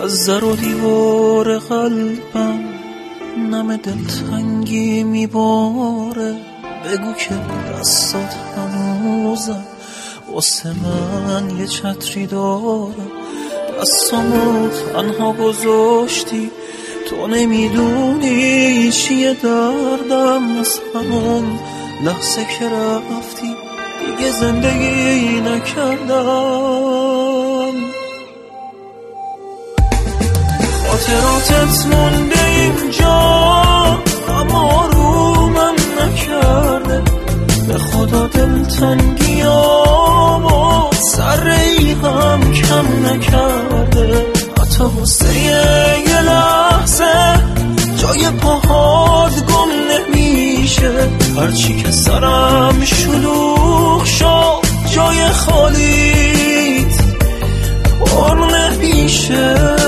از در و دیوار قلبم نم دلتنگی میباره. بگو که دستات هنوزم واسه من یه چتری داره. دستامو تنها گذاشتی، تو نمیدونی چیه دردم. از همون لحظه که رفتی دیگه زندگی نکردم. خاطراتت مونده اینجا اما رو من نکرده. به خدا دلتنگیامو ذره‌ای هم کم نکرده. حتی واسه یه لحظه جای پاهات گم نمیشه. هرچی که سرم شلوغ شد جای خالیت پر نمیشه.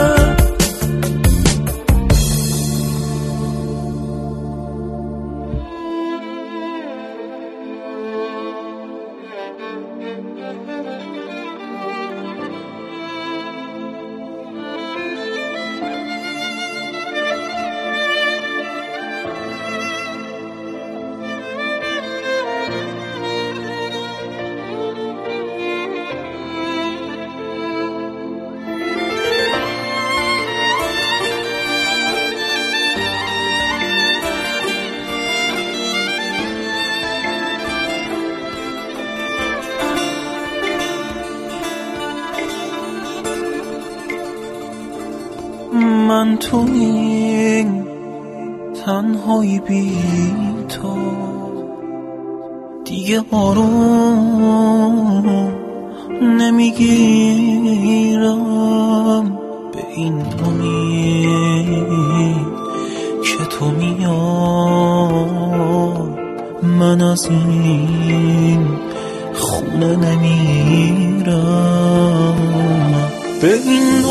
من تو این تنهایی بی تو دیگه بارون نمیگیرم. به این امید که تو میای من از این خونه نمیرم. به این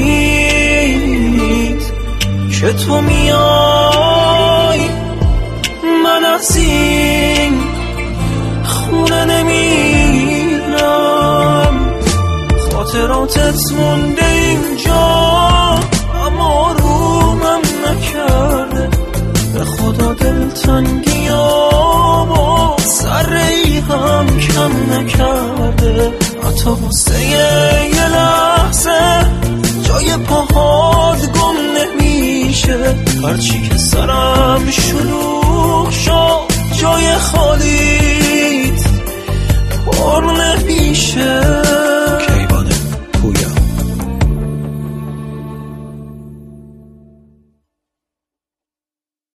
امید که تو میای من از این خونه نمیرم. خاطراتت مونده اینجا اما رو من نکرده. به خدا دلتنگیامو ذره‌ای هم کم نکرده. حتی واسه یه لحظه جای پاهات گم نمیشه. هرچی که سرم شلوغ شد جای خالیت پر نمیشه.